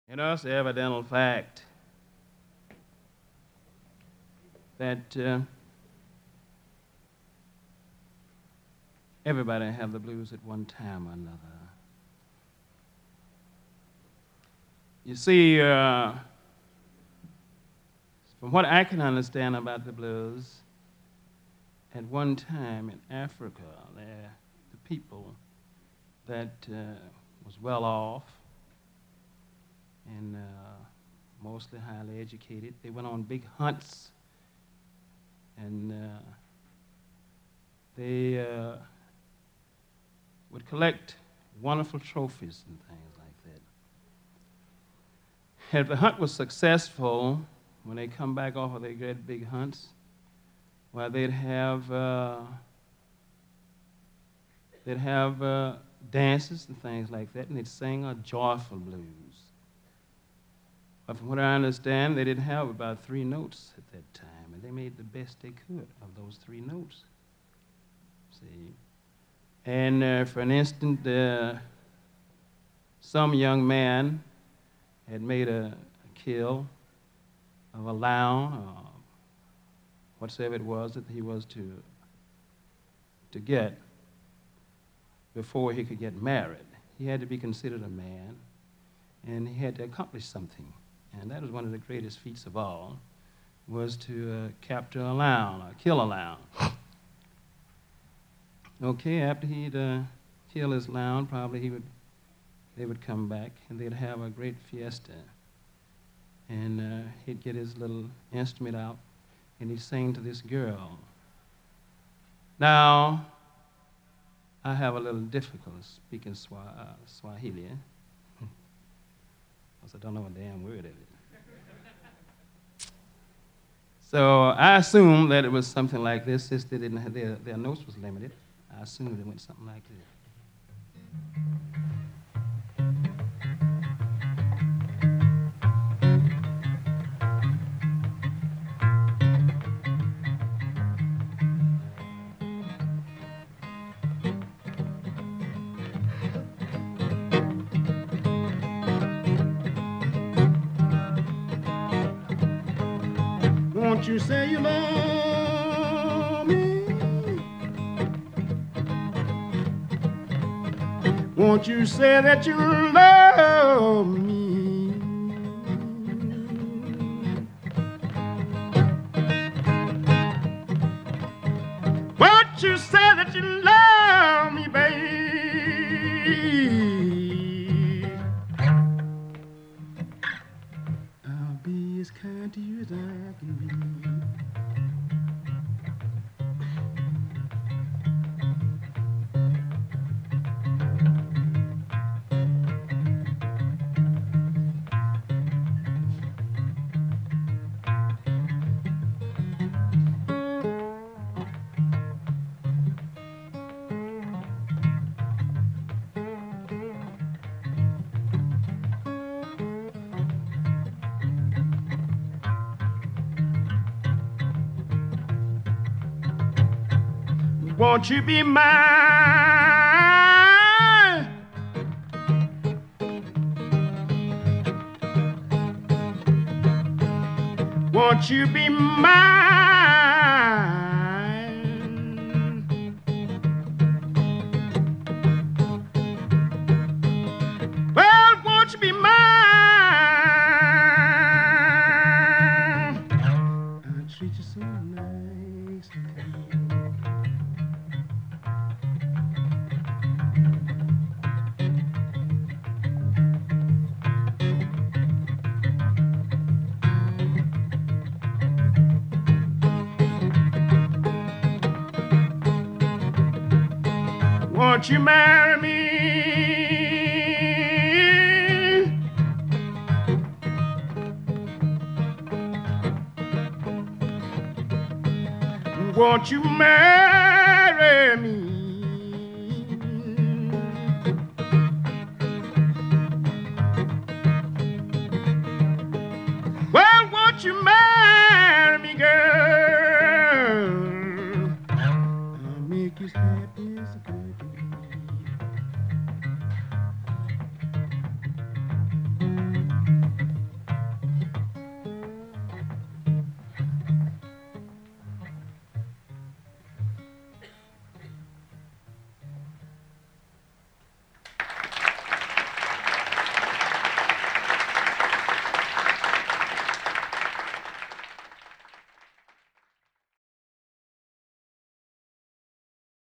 It's the evident fact that everybody have the blues at one time or another. You see, from what I can understand about the blues, at one time in Africa, the people that was well off and mostly highly educated, they went on big hunts, and they would collect wonderful trophies and things like that. If the hunt was successful, when they come back off of their great big hunts, well, they'd have dances and things like that, and they'd sing a joyful blues. But from what I understand, they didn't have about 3 notes at that time, and they made the best they could of those 3 notes. See? And for an instant, some young man had made a kill of a lion, or whatsoever it was that he was to get before he could get married. He had to be considered a man, and he had to accomplish something. And that was one of the greatest feats of all, was to capture a lion or kill a lion. Okay, after he'd kill his lion, probably they would come back and they'd have a great fiesta. And he'd get his little instrument out and he'd sing to this girl. Now, I have a little difficulty speaking Swahili, because I don't know a damn word of it. So I assumed that it was something like this, since they didn't have their notes was limited. I assumed it went something like this. Won't you say you love me? Won't you say that you love me? Won't you say that you love me, babe? I'll be as kind to you as I can be. Won't you be mine? Won't you be mine? Well, won't you be mine? I'll treat you so nice. Won't you marry me? Won't you marry me? Well, won't you marry me?